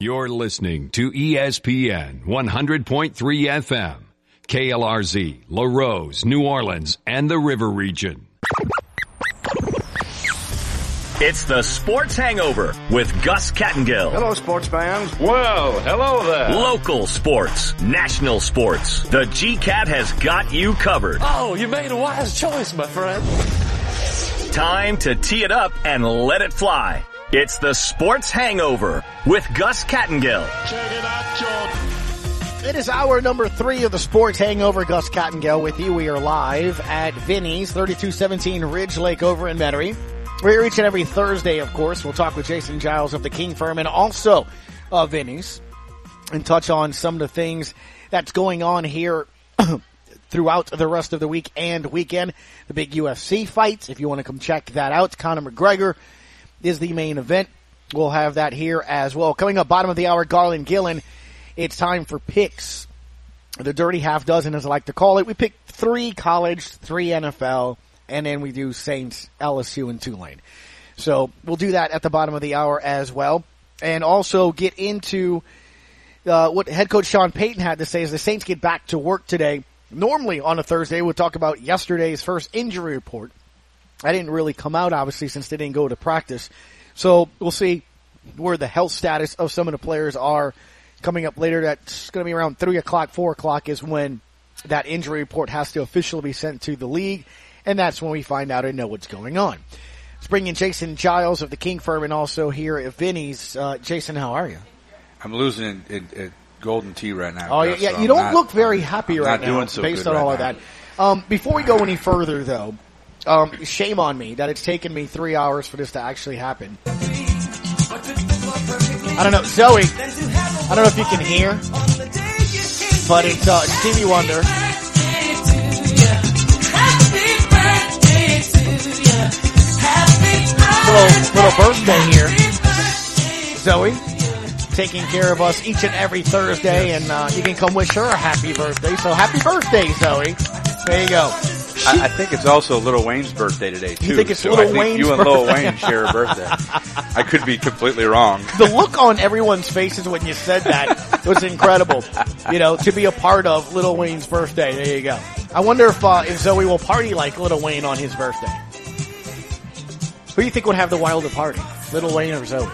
You're listening to ESPN 100.3 FM, KLRZ, LaRose, New Orleans, and the River Region. It's the Sports Hangover with Gus Kattengill. Hello, sports fans. Well, hello there. Local sports, national sports. The GCAT has got you covered. Oh, you made a wise choice, my friend. Time to tee it up and let it fly. It's the Sports Hangover with Gus Kattengill. Check it out, Jordan. It is hour number 3 of the Sports Hangover. Gus Kattengill with you. We are live at Vinny's, 3217 Ridge Lake over in Metairie. We're here each and every Thursday, of course. We'll talk with Jason Giles of the King Firm and also Vinny's and touch on some of the things that's going on here throughout the rest of the week and weekend. The big UFC fights, if you want to come check that out. Conor McGregor is the main event. We'll have that here as well. Coming up, bottom of the hour, Garland Gillen. It's time for picks. The dirty half dozen, as I like to call it. We pick 3 college, 3 NFL, and then we do Saints, LSU, and Tulane. So we'll do that at the bottom of the hour as well. And also get into what head coach Sean Payton had to say as the Saints get back to work today. Normally on a Thursday, we'll talk about yesterday's first injury report. I didn't really come out, obviously, since they didn't go to practice. So we'll see where the health status of some of the players are coming up later. That's going to be around 3 o'clock, 4 o'clock is when that injury report has to officially be sent to the league. And that's when we find out and know what's going on. Let's bring in Jason Giles of the King Firm and also here at Vinny's. Jason, how are you? I'm losing at Golden Tea right now. Oh, yeah, you don't look very happy right now doing so based good on all right of that. Before we go any further, though, shame on me that it's taken me 3 hours for this to actually happen. I don't know, Zoe, I don't know if you can hear, but it's Stevie Wonder. Little birthday here. Zoe, taking care of us each and every Thursday, and you can come wish her a happy birthday. So happy birthday, Zoe. There you go. I think it's also Lil Wayne's birthday today, too. You think it's so Lil Wayne's you and birthday? Lil Wayne share a birthday. I could be completely wrong. The look on everyone's faces when you said that was incredible. You know, to be a part of Lil Wayne's birthday. There you go. I wonder if Zoe will party like Lil Wayne on his birthday. Who do you think would have the wilder party? Lil Wayne or Zoe?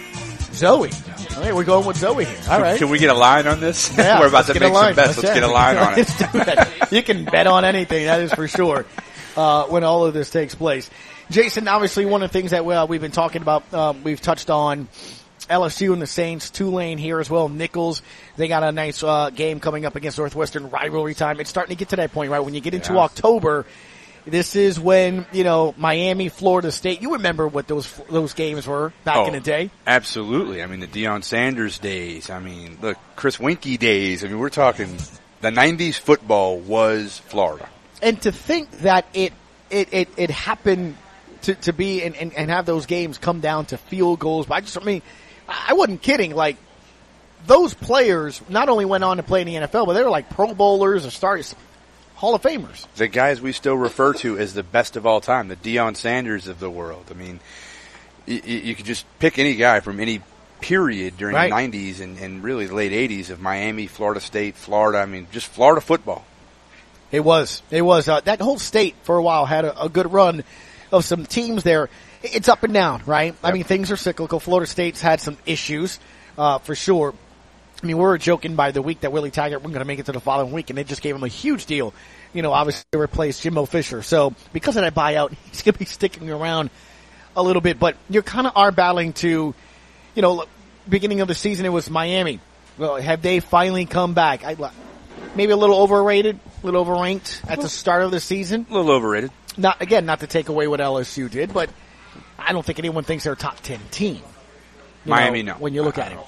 Zoe. All right, we're going with Zoe here. All right. Can we get a line on this? Yeah, We're about to make some bets. Let's Let's get a line on it. Let's do that. You can bet on anything, that is for sure, when all of this takes place. Jason, obviously one of the things that we've been talking about, we've touched on LSU and the Saints, Tulane here as well, Nichols. They got a nice game coming up against Northwestern, rivalry time. It's starting to get to that point, right? When you get into October, this is when, Miami, Florida State, you remember what those games were back in the day? Absolutely. I mean, the Deion Sanders days. I mean, look, Chris Winkie days. I mean, we're talking the 90s football was Florida. And to think that it happened to be and have those games come down to field goals. But I wasn't kidding. Like, those players not only went on to play in the NFL, but they were like Pro Bowlers or stars. Hall of Famers. The guys we still refer to as the best of all time, the Deion Sanders of the world. I mean, you could just pick any guy from any period during the 90s and really the late 80s of Miami, Florida State, Florida. I mean, just Florida football. It was. That whole state for a while had a good run of some teams there. It's up and down, right? Yep. I mean, things are cyclical. Florida State's had some issues, for sure. I mean, we were joking by the week that Willie Taggart wasn't going to make it to the following week, and they just gave him a huge deal. Obviously to replace Jimbo Fisher. So because of that buyout, he's going to be sticking around a little bit. But you kind of are battling to, beginning of the season it was Miami. Well, have they finally come back? Maybe a little overrated, a little overranked at the start of the season. A little overrated. Not to take away what LSU did, but I don't think anyone thinks they're a top 10 team. Miami, no. When you look at it.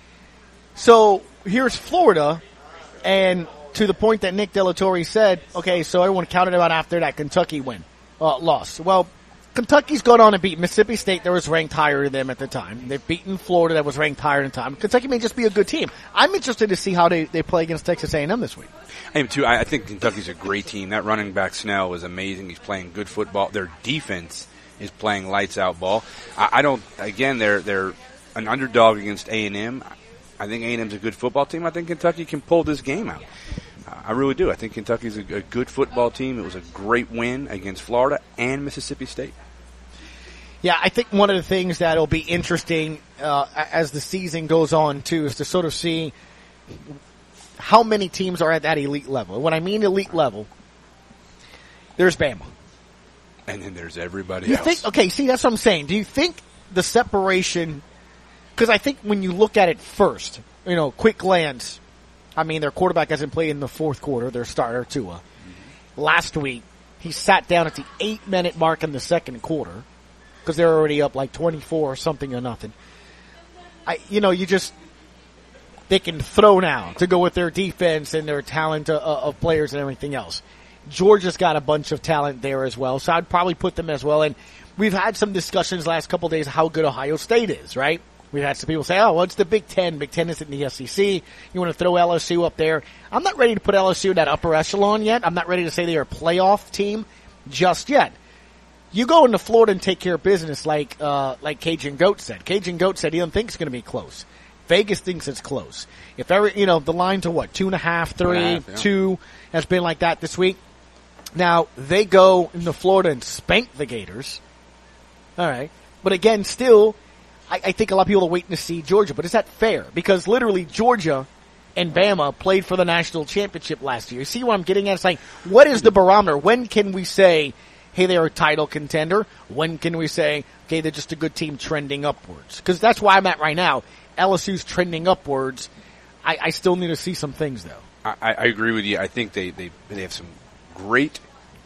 So here's Florida, and to the point that Nick Delatorre said, okay, so everyone counted them out after that Kentucky loss. Well, Kentucky's gone on and beat Mississippi State that was ranked higher than them at the time. They've beaten Florida that was ranked higher than the time. Kentucky may just be a good team. I'm interested to see how they play against Texas A&M this week. I am too. I think Kentucky's a great team. That running back Snell is amazing. He's playing good football. Their defense is playing lights out ball. They're an underdog against A&M. I think A&M's a good football team. I think Kentucky can pull this game out. I really do. I think Kentucky's a good football team. It was a great win against Florida and Mississippi State. Yeah, I think one of the things that'll be interesting as the season goes on, too, is to sort of see how many teams are at that elite level. When I mean elite level, there's Bama. And then there's everybody else. Okay, see, that's what I'm saying. Do you think the separation – because I think when you look at it first, quick glance, I mean, their quarterback hasn't played in the fourth quarter, their starter, Tua. Last week, he sat down at the 8-minute mark in the second quarter because they're already up like 24 or something or nothing. They can throw now to go with their defense and their talent of players and everything else. Georgia's got a bunch of talent there as well, so I'd probably put them as well. And we've had some discussions last couple of days how good Ohio State is, right? We've had some people say, it's the Big Ten. Big Ten isn't the SEC. You want to throw LSU up there. I'm not ready to put LSU in that upper echelon yet. I'm not ready to say they're a playoff team just yet. You go into Florida and take care of business like Cajun Goat said. Cajun Goat said he doesn't think it's going to be close. Vegas thinks it's close. If ever, the line's 2.5, 3, 2 has been like that this week. Now, they go into Florida and spank the Gators. All right. But again, still, I think a lot of people are waiting to see Georgia. But is that fair? Because literally Georgia and Bama played for the national championship last year. You see what I'm getting at? It's like, what is the barometer? When can we say, hey, they're a title contender? When can we say, okay, they're just a good team trending upwards? Because that's where I'm at right now. LSU's trending upwards. I still need to see some things, though. I agree with you. I think they have some great,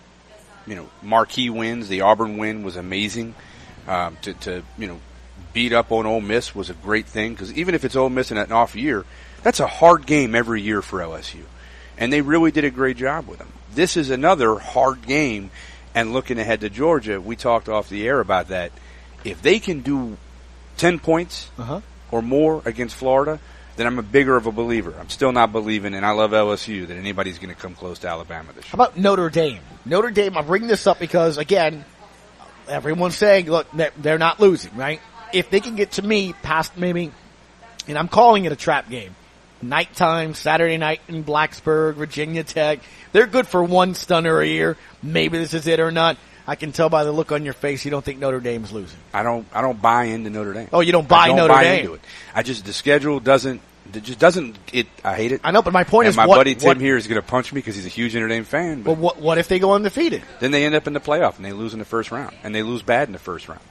marquee wins. The Auburn win was amazing. To beat up on Ole Miss was a great thing because even if it's Ole Miss in an off year, that's a hard game every year for LSU. And they really did a great job with them. This is another hard game. And looking ahead to Georgia, we talked off the air about that. If they can do 10 points or more against Florida, then I'm a bigger of a believer. I'm still not believing, and I love LSU, that anybody's going to come close to Alabama this year. How about Notre Dame? Notre Dame, I bring this up because, again, everyone's saying, look, they're not losing, right? If they can get to me past maybe, and I'm calling it a trap game, nighttime, Saturday night in Blacksburg, Virginia Tech, they're good for one stunner a year. Maybe this is it or not. I can tell by the look on your face you don't think Notre Dame's losing. I don't buy into Notre Dame. Oh, you don't buy Notre Dame? Into it. The schedule doesn't. It just doesn't. I hate it. I know, but my point is, my buddy Tim here is going to punch me because he's a huge Notre Dame fan. But what if they go undefeated? Then they end up in the playoff and they lose in the first round, and they lose bad in the first round.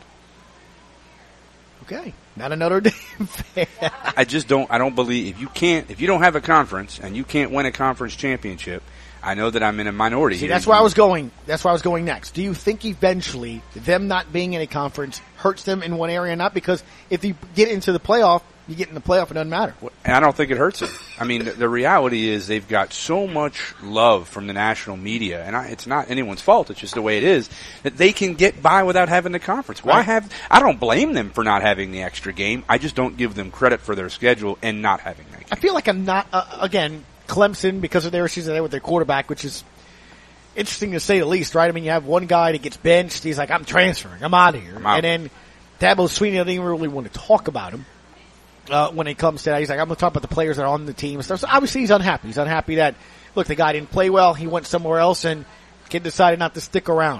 Okay, not a Notre Dame fan. I don't believe if you don't have a conference and you can't win a conference championship. I know that I'm in a minority. See, that's where I was going. That's where I was going next. Do you think eventually them not being in a conference hurts them in one area? Not because if you get into the playoff, you get in the playoff, it doesn't matter. And I don't think it hurts them. I mean, the reality is they've got so much love from the national media, and it's not anyone's fault. It's just the way it is that they can get by without having the conference. I don't blame them for not having the extra game. I just don't give them credit for their schedule and not having that game. I feel like I'm not again. Clemson, because of their issues with their quarterback, which is interesting to say the least, right? I mean, you have one guy that gets benched. He's like, I'm transferring. I'm out of here. And then Dabo Swinney doesn't even really want to talk about him when it comes to that. He's like, I'm going to talk about the players that are on the team and stuff. So obviously he's unhappy. He's unhappy that, look, the guy didn't play well. He went somewhere else and kid decided not to stick around.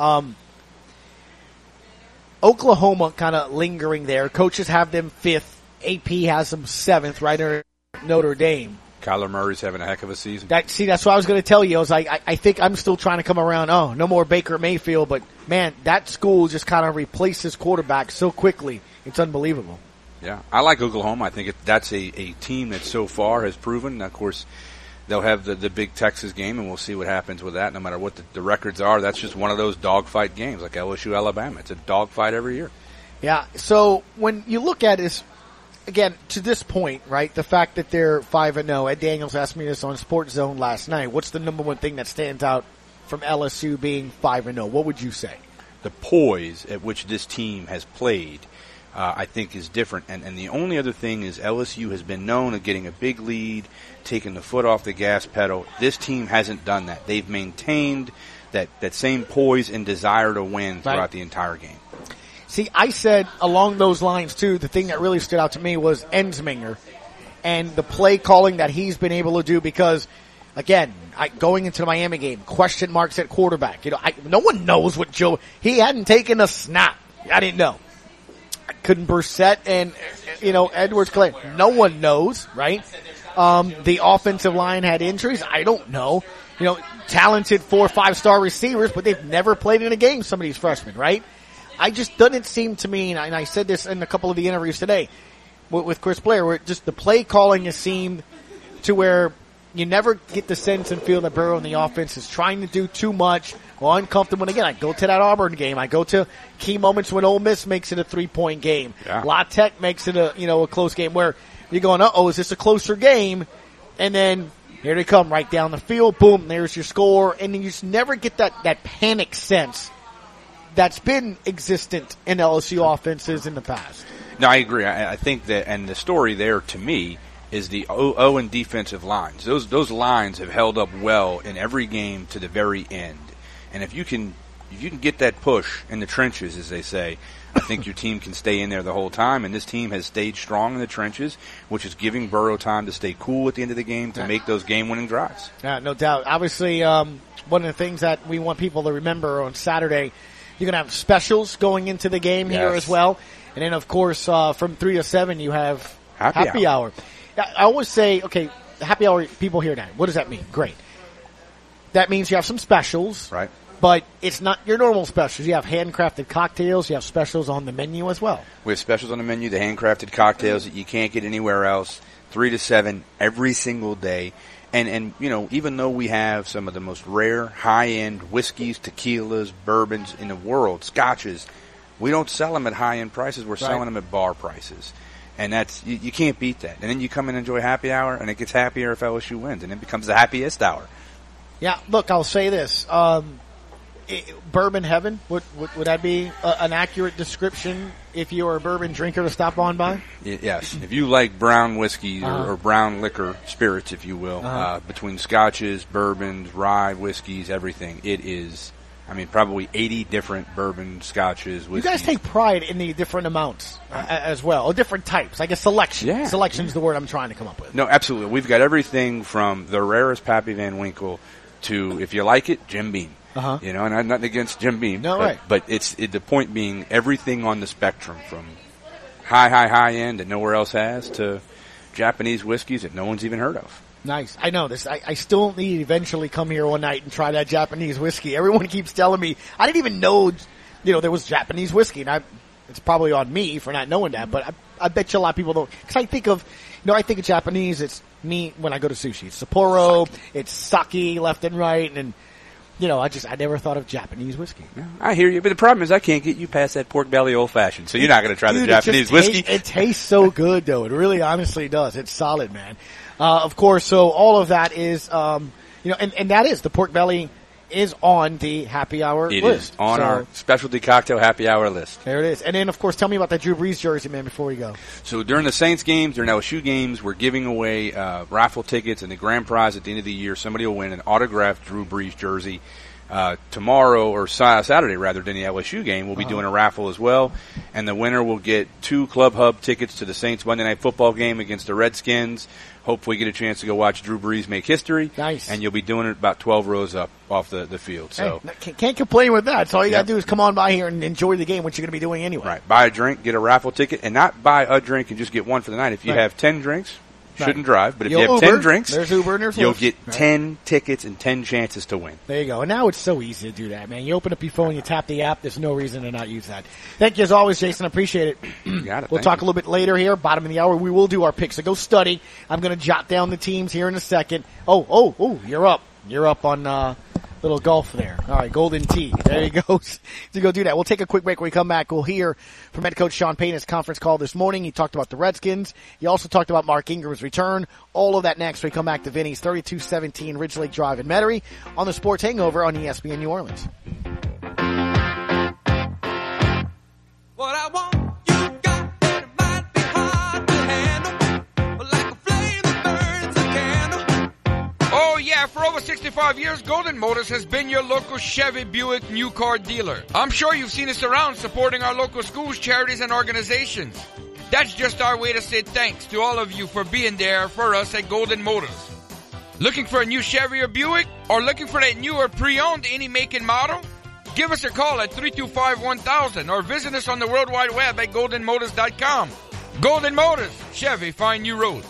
Oklahoma kind of lingering there. Coaches have them 5th. AP has them 7th, right? Or Notre Dame. Kyler Murray's having a heck of a season. That's what I was going to tell you. I was like, I think I'm still trying to come around. Oh, no more Baker Mayfield. But, man, that school just kind of replaced his quarterback so quickly. It's unbelievable. Yeah, I like Oklahoma. I think that's a team that so far has proven. Of course, they'll have the big Texas game, and we'll see what happens with that. No matter what the records are, that's just one of those dogfight games like LSU, Alabama. It's a dogfight every year. Yeah, so when you look at this, again, to this point, right, the fact that they're 5-0, Ed Daniels asked me this on Sports Zone last night. What's the number one thing that stands out from LSU being 5-0? What would you say? The poise at which this team has played, I think, is different. And the only other thing is LSU has been known of getting a big lead, taking the foot off the gas pedal. This team hasn't done that. They've maintained that same poise and desire to win throughout the entire game. See, I said along those lines, too, the thing that really stood out to me was Ensminger. and the play calling that he's been able to do because, again, going into the Miami game, question marks at quarterback. No one knows what he hadn't taken a snap. I didn't know. Couldn't Brissett and, Edwards claim. No one knows, right? The offensive line had injuries. I don't know. Talented 4 or 5-star receivers, but they've never played in a game, some of these freshmen, right? I just doesn't seem to me, and I said this in a couple of the interviews today with Chris Blair, where just the play calling has seemed to where you never get the sense and feel that Burrow and the offense is trying to do too much or uncomfortable. And again, I go to that Auburn game. I go to key moments when Ole Miss makes it a 3-point game. Yeah. La Tech makes it a close game where you're going, is this a closer game? And then here they come right down the field. Boom, there's your score. And then you just never get that panic sense that's been existent in LSU offenses in the past. No, I agree. I think that, and the story there to me is the Owen defensive lines. Those lines have held up well in every game to the very end. And if you can get that push in the trenches, as they say, I think your team can stay in there the whole time. And this team has stayed strong in the trenches, which is giving Burrow time to stay cool at the end of the game to make those game-winning drives. Yeah, no doubt. Obviously, one of the things that we want people to remember on Saturday, you're going to have specials going into the game here as well. And then, of course, from 3 to 7, you have happy hour. I always say, okay, happy hour, people hear that. What does that mean? Great. That means you have some specials. Right. But it's not your normal specials. You have handcrafted cocktails. You have specials on the menu as well. We have specials on the menu, the handcrafted cocktails that you can't get anywhere else, 3 to 7 every single day. And even though we have some of the most rare, high-end whiskeys, tequilas, bourbons in the world, scotches, we don't sell them at high-end prices. We're selling them at bar prices. And that's you can't beat that. And then you come and enjoy happy hour, and it gets happier if LSU wins, and it becomes the happiest hour. Yeah, look, I'll say this. Bourbon heaven, would that be an accurate description if you were a bourbon drinker to stop on by? Yes. If you like brown whiskey or brown liquor, spirits, if you will, between scotches, bourbons, rye, whiskeys, everything, it is, probably 80 different bourbon, scotches, whiskeys. You guys take pride in the different amounts as well, or different types. I guess selection. Yeah. Selection is the word I'm trying to come up with. No, absolutely. We've got everything from the rarest Pappy Van Winkle to, if you like it, Jim Beam. And I'm not against Jim Beam. No, right. But the point being everything on the spectrum from high end that nowhere else has to Japanese whiskeys that no one's even heard of. Nice. I know this. I still need to eventually come here one night and try that Japanese whiskey. Everyone keeps telling me. I didn't even know, there was Japanese whiskey. And it's probably on me for not knowing that. But I bet you a lot of people don't. Because I think of Japanese, it's me when I go to sushi. It's Sapporo, it's sake left and right. And I never thought of Japanese whiskey. Yeah, I hear you. But the problem is I can't get you past that pork belly old fashioned. So you're not going to try the Japanese whiskey. It tastes so good, though. It really honestly does. It's solid, man. Of course, so all of that is, and that is, the pork belly is on the happy hour list. It is on our specialty cocktail happy hour list. There it is. And then, of course, tell me about that Drew Brees jersey, man, before we go. So during the Saints games, during LSU games, we're giving away raffle tickets, and the grand prize at the end of the year, somebody will win an autographed Drew Brees jersey. Tomorrow, or Saturday rather, than the LSU game, we'll be doing a raffle as well. And the winner will get 2 Club Hub tickets to the Saints Monday Night Football game against the Redskins. Hopefully get a chance to go watch Drew Brees make history. Nice. And you'll be doing it about 12 rows up off the field. So hey, can't complain with that. So all you got to do is come on by here and enjoy the game, which you're going to be doing anyway. Right. Buy a drink, get a raffle ticket, and not buy a drink and just get one for the night. If you have 10 drinks, shouldn't drive, but if you have 10 drinks, there's Uber and there's you'll get 10 tickets and 10 chances to win. There you go. And now it's so easy to do that, man. You open up your phone, you tap the app. There's no reason to not use that. Thank you as always, Jason. I appreciate it. You got it. We'll talk a little bit later here, bottom of the hour. We will do our picks. So go study. I'm going to jot down the teams here in a second. Oh, you're up. You're up on little golf there. All right, Golden Tee. There you go. To go do that. We'll take a quick break. When we come back, we'll hear from head coach Sean Payne, his conference call this morning. He talked about the Redskins. He also talked about Mark Ingram's return. All of that next when we come back to Vinny's 3217 Ridge Lake Drive in Metairie on the Sports Hangover on ESPN New Orleans. What I want. For over 65 years, Golden Motors has been your local Chevy Buick new car dealer. I'm sure you've seen us around supporting our local schools, charities, and organizations. That's just our way to say thanks to all of you for being there for us at Golden Motors. Looking for a new Chevy or Buick? Or looking for that newer pre-owned any make and model? Give us a call at 325-1000 or visit us on the World Wide Web at goldenmotors.com. Golden Motors, Chevy, find new roads.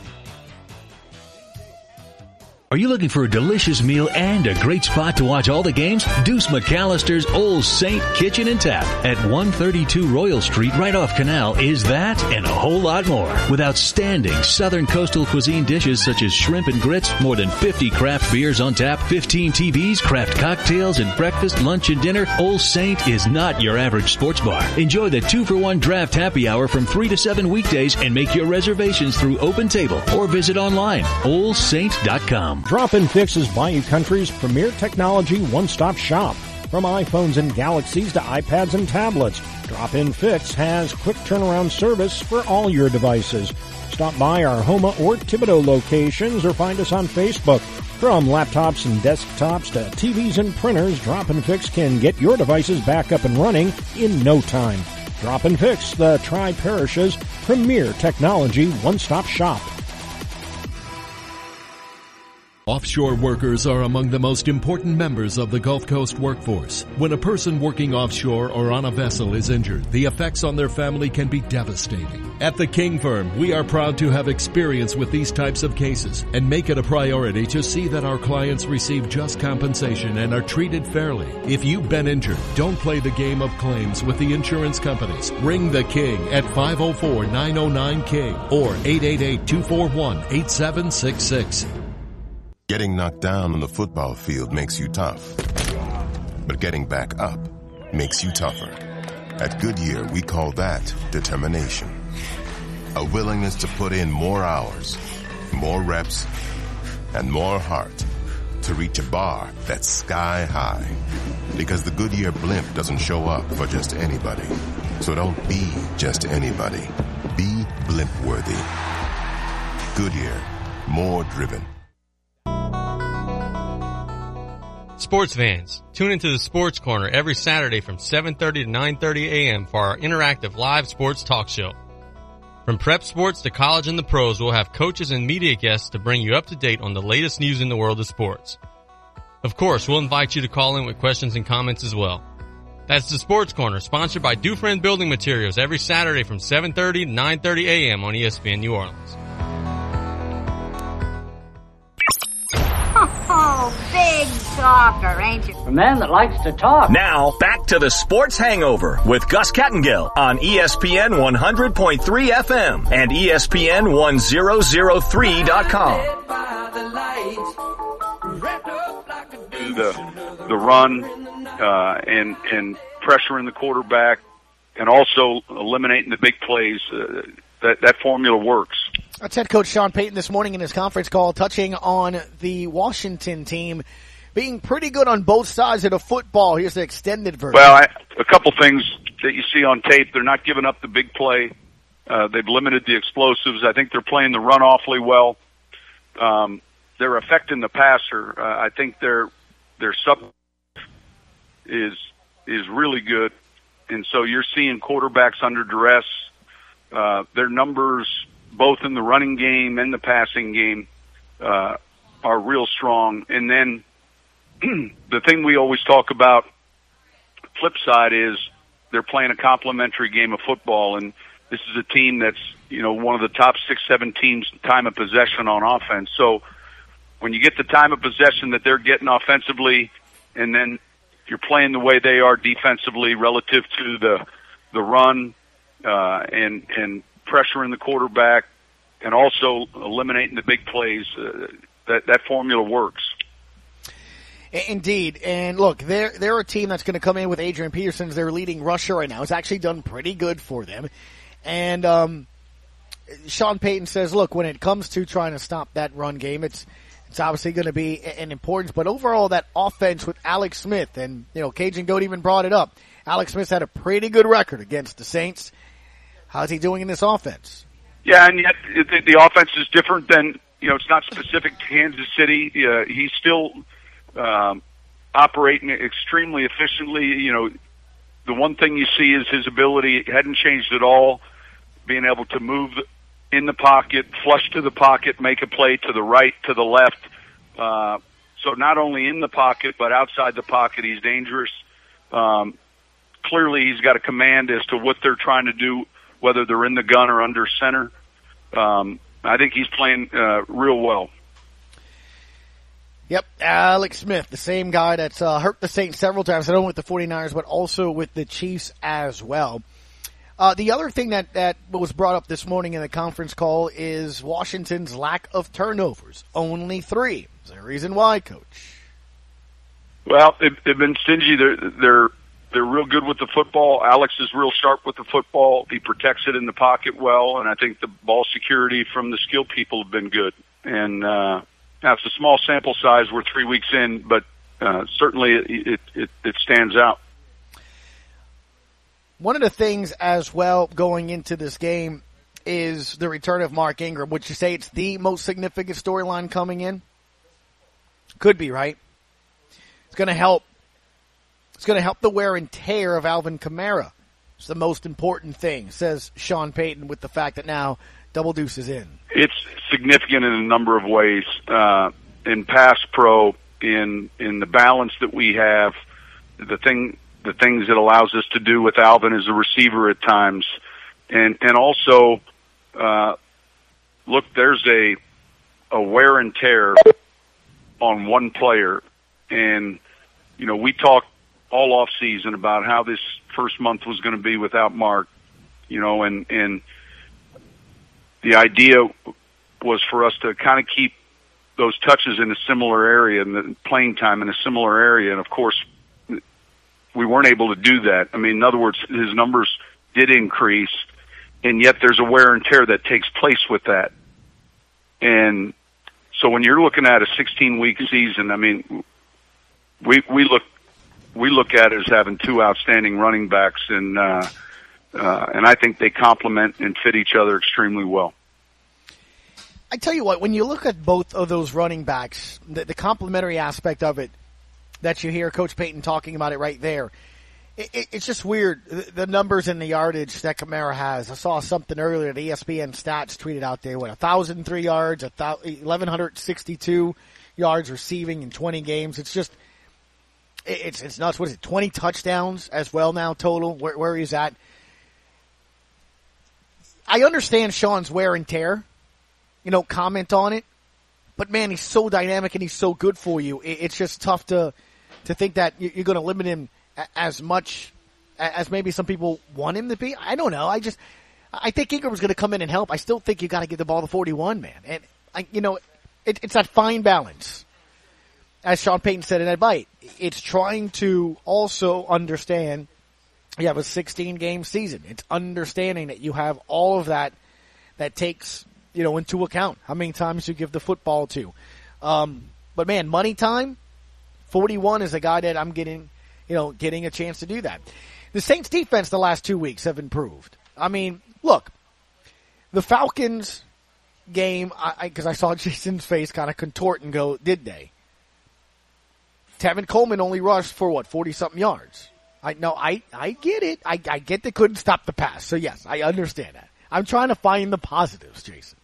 Are you looking for a delicious meal and a great spot to watch all the games? Deuce McAllister's Old Saint Kitchen and Tap at 132 Royal Street right off Canal is that and a whole lot more. With outstanding Southern coastal cuisine dishes such as shrimp and grits, more than 50 craft beers on tap, 15 TVs, craft cocktails, and breakfast, lunch, and dinner, Old Saint is not your average sports bar. Enjoy the 2-for-1 draft happy hour from 3 to 7 weekdays and make your reservations through Open Table or visit online, oldsaint.com. Drop-In Fix is Bayou Country's premier technology one-stop shop. From iPhones and Galaxies to iPads and tablets, Drop-In Fix has quick turnaround service for all your devices. Stop by our Houma or Thibodaux locations or find us on Facebook. From laptops and desktops to TVs and printers, Drop-In Fix can get your devices back up and running in no time. Drop-In Fix, the Tri-Parishes' premier technology one-stop shop. Offshore workers are among the most important members of the Gulf Coast workforce. When a person working offshore or on a vessel is injured, the effects on their family can be devastating. At the King Firm, we are proud to have experience with these types of cases and make it a priority to see that our clients receive just compensation and are treated fairly. If you've been injured, don't play the game of claims with the insurance companies. Ring the King at 504-909-KING or 888-241-8766. Getting knocked down on the football field makes you tough, but getting back up makes you tougher. At Goodyear, we call that determination. A willingness to put in more hours, more reps, and more heart to reach a bar that's sky high. Because the Goodyear blimp doesn't show up for just anybody. So don't be just anybody. Be blimp-worthy. Goodyear, more driven. Sports fans, tune into the Sports Corner every Saturday from 7:30 to 9:30 a.m. for our interactive live sports talk show. From prep sports to college and the pros, we'll have coaches and media guests to bring you up to date on the latest news in the world of sports. Of course, we'll invite you to call in with questions and comments as well. That's the Sports Corner, sponsored by Dufresne Building Materials every Saturday from 7:30 to 9:30 a.m. on ESPN New Orleans. Oh, big talker, ain't you? A man that likes to talk. Now, back to the Sports Hangover with Gus Kattengill on ESPN 100.3 FM and ESPN 1003.com. The run and pressuring the quarterback and also eliminating the big plays, that formula works. That's head coach Sean Payton this morning in his conference call, touching on the Washington team being pretty good on both sides of the football. Here's the extended version. Well, a couple things that you see on tape. They're not giving up the big play. They've limited the explosives. I think they're playing the run awfully well. They're affecting the passer. I think their sub is really good. And so you're seeing quarterbacks under duress. Their numbers, both in the running game and the passing game, are real strong. And then the thing we always talk about, flip side, is they're playing a complementary game of football. And this is a team that's, one of the top 6-7 teams time of possession on offense. So when you get the time of possession that they're getting offensively, and then you're playing the way they are defensively relative to the run, and pressuring the quarterback, and also eliminating the big plays, that formula works. Indeed. And look, they're a team that's going to come in with Adrian Peterson as their leading rusher right now. It's actually done pretty good for them. And Sean Payton says, look, when it comes to trying to stop that run game, it's obviously going to be an importance. But overall, that offense with Alex Smith, and, Cajun Goat even brought it up. Alex Smith's had a pretty good record against the Saints. How's he doing in this offense? Yeah, and yet the offense is different than, it's not specific to Kansas City. He's still operating extremely efficiently. The one thing you see is his ability hadn't changed at all. being able to move in the pocket, flush to the pocket, make a play to the right, to the left. So not only in the pocket, but outside the pocket, he's dangerous. Clearly, he's got a command as to what they're trying to do, whether they're in the gun or under center. I think he's playing real well. Yep, Alex Smith, the same guy that's hurt the Saints several times, not only with the 49ers, but also with the Chiefs as well. The other thing that was brought up this morning in the conference call is Washington's lack of turnovers. Only 3. Is there a reason why, Coach? Well, they've been stingy. They're real good with the football. Alex is real sharp with the football. He protects it in the pocket well, and I think the ball security from the skill people have been good. And now it's a small sample size. We're 3 weeks in, but certainly it stands out. One of the things as well going into this game is the return of Mark Ingram. Would you say it's the most significant storyline coming in? Could be, right? It's going to help. It's going to help the wear and tear of Alvin Kamara. It's the most important thing, says Sean Payton, with the fact that now Double Deuce is in. It's significant in a number of ways. In pass pro, in the balance that we have, the things it allows us to do with Alvin as a receiver at times. And also, look, there's a wear and tear on one player. And, we talked all off season about how this first month was going to be without Mark, and the idea was for us to kind of keep those touches in a similar area and the playing time in a similar area. And of course, we weren't able to do that. I mean, in other words, his numbers did increase, and yet there's a wear and tear that takes place with that. And so when you're looking at a 16-week season, I mean, we look at it as having 2 outstanding running backs, and I think they complement and fit each other extremely well. I tell you what, when you look at both of those running backs, the complementary aspect of it that you hear Coach Payton talking about it right there, it's just weird. The numbers and the yardage that Kamara has. I saw something earlier that ESPN Stats tweeted out there, 1,003 yards, 1,162 yards receiving in 20 games. It's just, it's nuts. What is it, 20 touchdowns as well now total, where he's at. I understand Sean's wear and tear, comment on it. But, man, he's so dynamic and he's so good for you. It's just tough to think that you're going to limit him as much as maybe some people want him to be. I don't know. I think Ingram's going to come in and help. I still think you got to get the ball to 41, man. And, it's that fine balance. As Sean Payton said in that bite, it's trying to also understand you have a 16-game season. It's understanding that you have all of that takes – into account how many times you give the football to. But man, money time, 41 is a guy that I'm getting a chance to do that. The Saints defense the last 2 weeks have improved. I mean, look, the Falcons game, because I saw Jason's face kind of contort and go, did they? Tevin Coleman only rushed for 40-something yards. I get it. I get they couldn't stop the pass. So yes, I understand that. I'm trying to find the positives, Jason.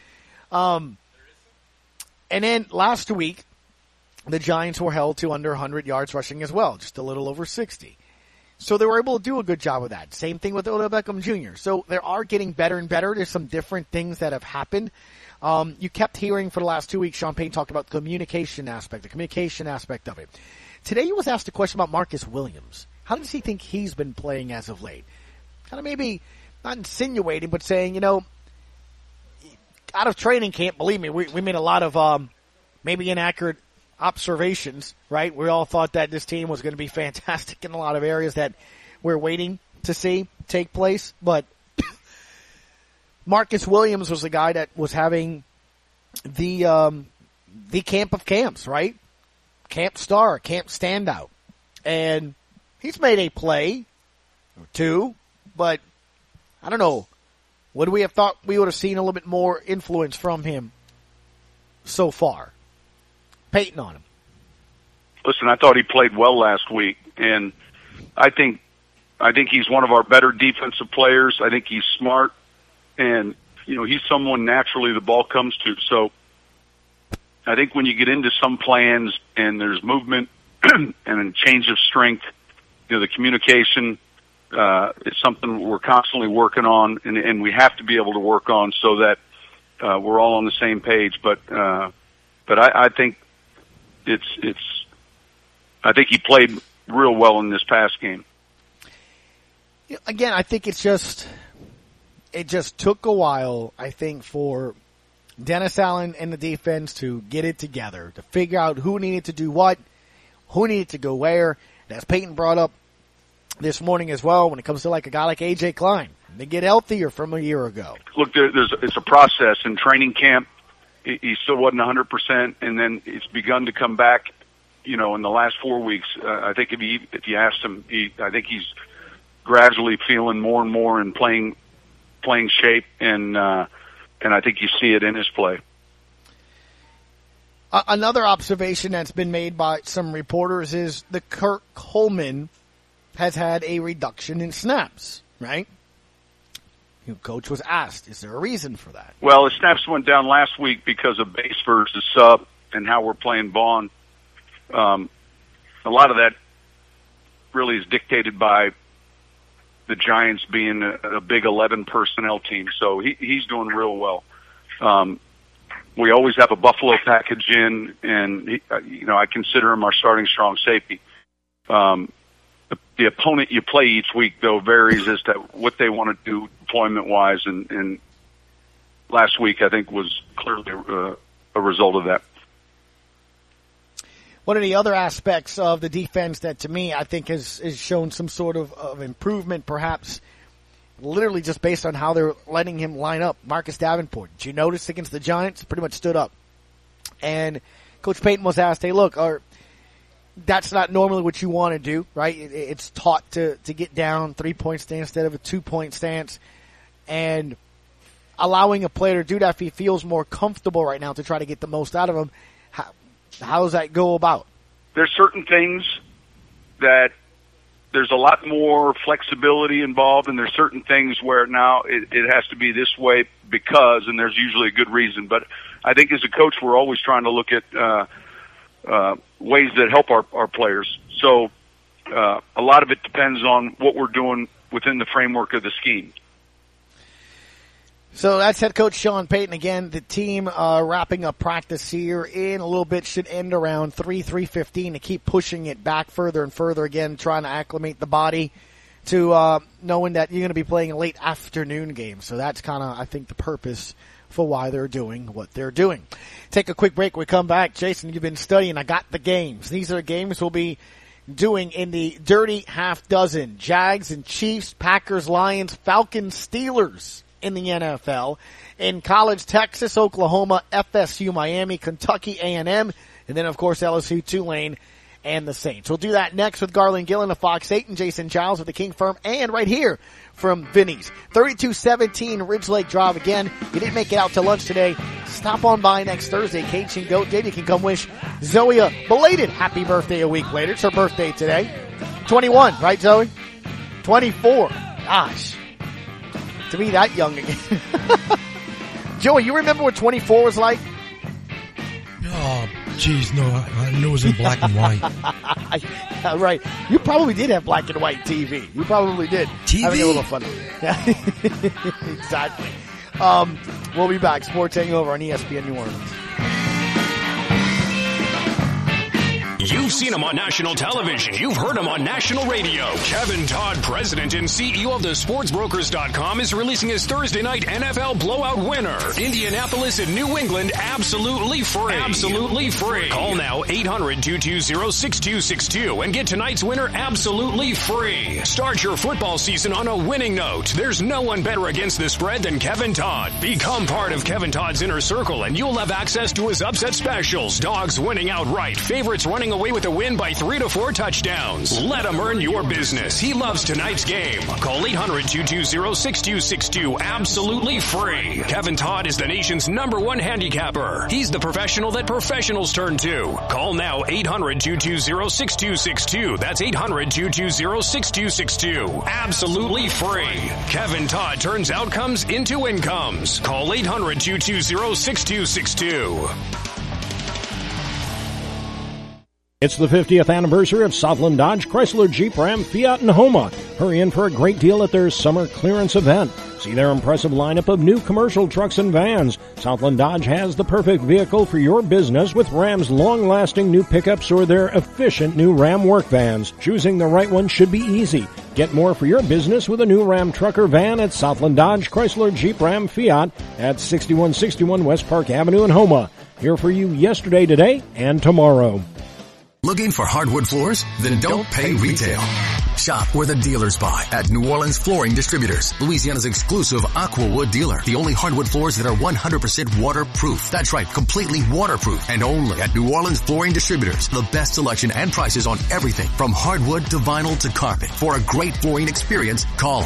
And then last week, the Giants were held to under 100 yards rushing as well, just a little over 60. So they were able to do a good job of that. Same thing with Odell Beckham Jr. So they are getting better and better. There's some different things that have happened. You kept hearing for the last 2 weeks, Sean Payton talked about the communication aspect of it. Today he was asked a question about Marcus Williams. How does he think he's been playing as of late? Kind of maybe not insinuating, but saying, out of training camp, believe me, we made a lot of maybe inaccurate observations, right? We all thought that this team was going to be fantastic in a lot of areas that we're waiting to see take place. But Marcus Williams was the guy that was having the camp of camps, right? Camp star, camp standout. And he's made a play or two, but I don't know. Would we have thought we would have seen a little bit more influence from him so far? Payton on him. Listen, I thought he played well last week, and I think he's one of our better defensive players. I think he's smart. And, he's someone naturally the ball comes to. So I think when you get into some plans and there's movement and a change of strength, the communication is something we're constantly working on, and we have to be able to work on so that we're all on the same page. But I think I think he played real well in this past game. Again, I think it just took a while, I think, for Dennis Allen and the defense to get it together, to figure out who needed to do what, who needed to go where. And as Peyton brought up this morning as well, when it comes to like a guy like A.J. Klein, they get healthier from a year ago. Look, it's a process. In training camp, he still wasn't 100%, and then it's begun to come back, in the last 4 weeks. I think if you asked him, I think he's gradually feeling more and more and playing shape, and I think you see it in his play. Another observation that's been made by some reporters is the Kurt Coleman has had a reduction in snaps, right? Coach was asked, is there a reason for that? Well, his snaps went down last week because of base versus sub and how we're playing Vaughn. A lot of that really is dictated by the Giants being a big 11 personnel team. So he's doing real well. We always have a Buffalo package in, and I consider him our starting strong safety. The opponent you play each week, though, varies as to what they want to do deployment-wise, and last week, I think, was clearly a result of that. One of the other aspects of the defense that, to me, I think has shown some sort of improvement, perhaps literally just based on how they're letting him line up. Marcus Davenport, did you notice against the Giants? Pretty much stood up. And Coach Payton was asked, hey, look, that's not normally what you want to do, right? It's taught to get down 3-point stance instead of a 2-point stance. And allowing a player to do that if he feels more comfortable right now to try to get the most out of him, how does that go about? There's certain things that there's a lot more flexibility involved, and there's certain things where now it has to be this way because, and there's usually a good reason. But I think as a coach, we're always trying to look at ways that help our players. So a lot of it depends on what we're doing within the framework of the scheme. So that's head coach Sean Payton. Again, the team wrapping up practice here in a little bit, should end around 3:15 to keep pushing it back further and further, again, trying to acclimate the body to knowing that you're going to be playing a late afternoon game. So that's kind of, I think, the purpose for why they're doing what they're doing. Take a quick break. We come back. Jason, you've been studying. I got the games. These are games we'll be doing in the Dirty Half Dozen. Jags and Chiefs, Packers, Lions, Falcons, Steelers in the NFL. In college, Texas, Oklahoma, FSU, Miami, Kentucky, A&M, and then, of course, LSU, Tulane, and the Saints. We'll do that next with Garland Gillen of Fox 8 and Jason Giles of the King Firm, and right here from Vinny's. 3217 Ridge Lake Drive. Again, you didn't make it out to lunch today. Stop on by next Thursday. Cajun Goat Day. You can come wish Zoe a belated happy birthday a week later. It's her birthday today. 21, right, Zoe? 24. Gosh. To be that young again. Joey, you remember what 24 was like? Oh, geez, no. I knew it was in black and white. Right. You probably did have black and white TV. You probably did. TV? Having a little fun. Yeah. Exactly. We'll be back. Sports Hangover on ESPN New Orleans. You've seen him on national television. You've heard him on national radio. Kevin Todd, president and CEO of the SportsBrokers.com, is releasing his Thursday night NFL blowout winner. Indianapolis and New England, absolutely free. Absolutely free. Call now 800-220-6262 and get tonight's winner absolutely free. Start your football season on a winning note. There's no one better against the spread than Kevin Todd. Become part of Kevin Todd's inner circle and you'll have access to his upset specials. Dogs winning outright. Favorites running away with a win by 3 to 4 touchdowns. Let him earn your business. He loves tonight's game. Call 800-220-6262. Absolutely free. Kevin Todd is the nation's #1 handicapper. He's the professional that professionals turn to. Call now 800-220-6262. That's 800-220-6262. Absolutely free. Kevin Todd turns outcomes into incomes. Call 800-220-6262. It's the 50th anniversary of Southland Dodge, Chrysler, Jeep, Ram, Fiat, and Homa. Hurry in for a great deal at their summer clearance event. See their impressive lineup of new commercial trucks and vans. Southland Dodge has the perfect vehicle for your business with Ram's long-lasting new pickups or their efficient new Ram work vans. Choosing the right one should be easy. Get more for your business with a new Ram truck or van at Southland Dodge, Chrysler, Jeep, Ram, Fiat at 6161 West Park Avenue in Homa. Here for you yesterday, today, and tomorrow. Looking for hardwood floors? Then don't pay retail. Shop where the dealers buy at New Orleans Flooring Distributors, Louisiana's exclusive Aquawood dealer. The only hardwood floors that are 100% waterproof. That's right, completely waterproof. And only at New Orleans Flooring Distributors. The best selection and prices on everything from hardwood to vinyl to carpet. For a great flooring experience, call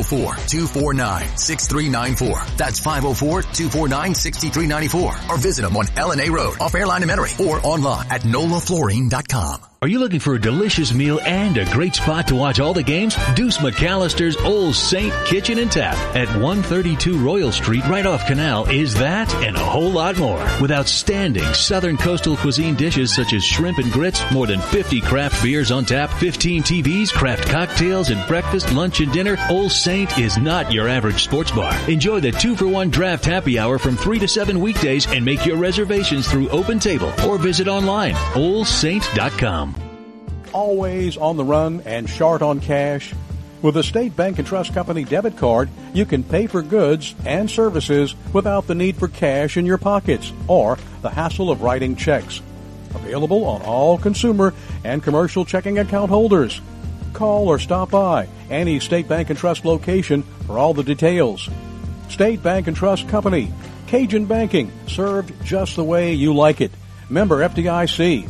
504-249-6394. That's 504-249-6394. Or visit them on L&A Road off Airline and Metairie or online at NOLAFlooring.com. Are you looking for a delicious meal and a great spot to watch all the games? Deuce McAllister's Old Saint Kitchen and Tap at 132 Royal Street right off Canal is that and a whole lot more. With outstanding Southern coastal cuisine dishes such as shrimp and grits, more than 50 craft beers on tap, 15 TVs, craft cocktails, and breakfast, lunch, and dinner, Old Saint is not your average sports bar. Enjoy the 2-for-1 draft happy hour from 3 to 7 weekdays and make your reservations through Open Table or visit online, oldsaint.com. Always on the run and short on cash? With a State Bank & Trust Company debit card, you can pay for goods and services without the need for cash in your pockets or the hassle of writing checks. Available on all consumer and commercial checking account holders. Call or stop by any State Bank & Trust location for all the details. State Bank & Trust Company. Cajun banking, served just the way you like it. Member FDIC.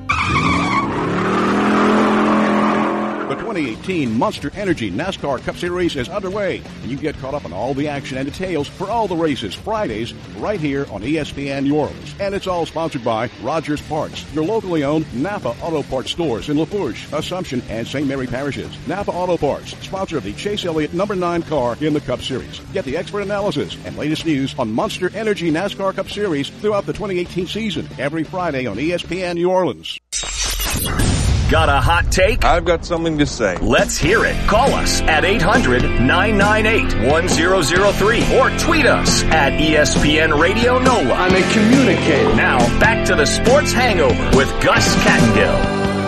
The 2018 Monster Energy NASCAR Cup Series is underway, and you can get caught up on all the action and details for all the races Fridays right here on ESPN New Orleans. And it's all sponsored by Rogers Parts, your locally owned Napa Auto Parts stores in Lafourche, Assumption, and St. Mary parishes. Napa Auto Parts, sponsor of the Chase Elliott number 9 car in the Cup Series. Get the expert analysis and latest news on Monster Energy NASCAR Cup Series throughout the 2018 season, every Friday on ESPN New Orleans. Got a hot take? I've got something to say. Let's hear it. Call us at 800-998-1003 or tweet us at ESPN Radio NOLA. I'm a communicator. Now, back to the Sports Hangover with Gus Kattengill.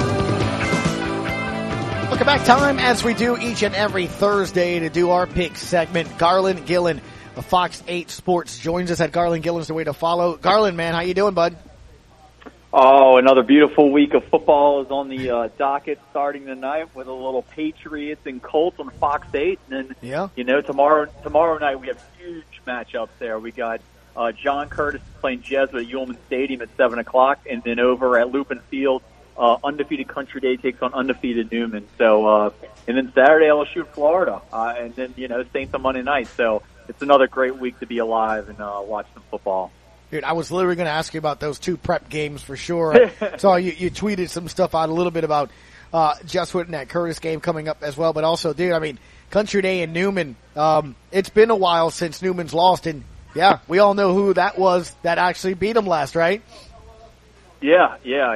Welcome back. Time, as we do each and every Thursday, to do our pick segment. Garland Gillen of Fox 8 Sports joins us at Garland Gillen's the way to follow. Garland, man, how you doing, bud? Oh, another beautiful week of football is on the docket starting tonight with a little Patriots and Colts on Fox 8. And then, tomorrow night we have huge matchups there. We got John Curtis playing Jesuit at Ullman Stadium at 7 o'clock. And then over at Lupin Field, undefeated Country Day takes on undefeated Newman. So, and then Saturday LSU Florida. And then, Saints on Monday night. So it's another great week to be alive and watch some football. Dude, I was literally going to ask you about those two prep games for sure. So you tweeted some stuff out a little bit about Jesuit and that Curtis game coming up as well. But also, dude, I mean, Country Day and Newman, it's been a while since Newman's lost. And, yeah, we all know who that was that actually beat them last, right? Yeah.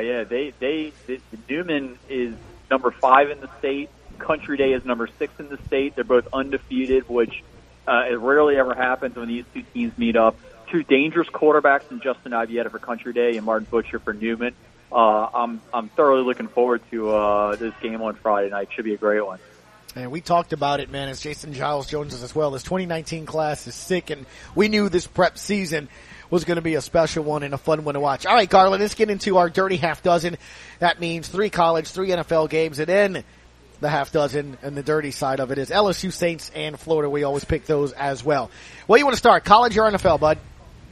Newman is number 5 in the state. Country Day is number 6 in the state. They're both undefeated, which it rarely ever happens when these two teams meet up. Two dangerous quarterbacks in Justin Ibieta for Country Day and Martin Butcher for Newman. I'm thoroughly looking forward to this game on Friday night. Should be a great one. And we talked about it, man, as Jason Giles joins us as well. This 2019 class is sick, and we knew this prep season was going to be a special one and a fun one to watch. All right, Garland, let's get into our dirty half dozen. That means 3 college, 3 NFL games, and then the half dozen and the dirty side of it is LSU, Saints, and Florida. We always pick those as well. Well, you want to start, college or NFL, bud?